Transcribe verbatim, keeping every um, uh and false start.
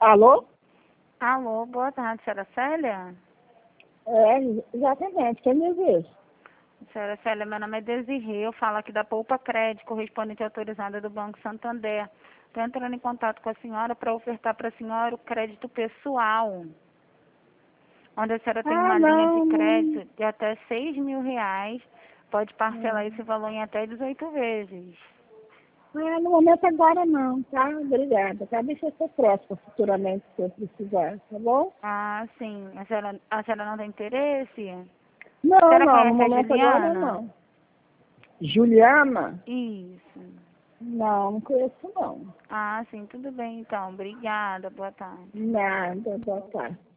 Alô? Alô, boa tarde, senhora Célia? É, exatamente. Quem me vê? Senhora Célia, meu nome é Desirê, eu falo aqui da Poupa Crédito, correspondente autorizada do Banco Santander. Estou entrando em contato com a senhora para ofertar para a senhora o crédito pessoal, onde a senhora tem Ah, uma linha de não, não. crédito de até seis mil reais, pode parcelar Hum. esse valor em até dezoito vezes. Ah, no momento agora não, tá? Obrigada. Tá? Deixa eu ser próxima futuramente se eu precisar, tá bom? Ah, sim. A senhora, a senhora não tem interesse? A Não, senhora não, no conhece a momento agora Juliana? não. Juliana? Isso. Não, não conheço não. Ah, sim, tudo bem então. Obrigada, boa tarde. Nada, boa tarde.